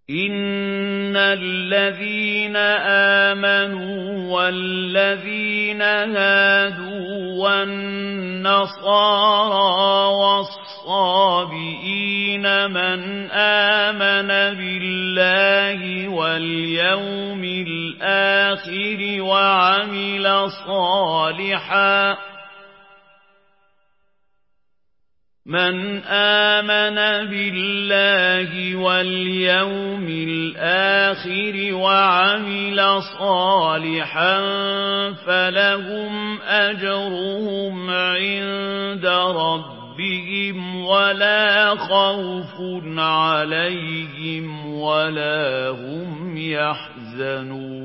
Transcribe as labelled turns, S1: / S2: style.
S1: إِنَّ الَّذِينَ آمَنُوا وَالَّذِينَ هَادُوا وَالنَّصَارَىٰ وَالصَّابِئِينَ مَنْ آمَنَ بِاللَّهِ وَالْيَوْمِ الْآخِرِ وَعَمِلَ صَالِحًا فَلَهُمْ أَجْرُهُمْ عِندَ رَبِّهِمْ وَلَا خَوْفٌ عَلَيْهِمْ وَلَا هُمْ يَحْزَنُونَ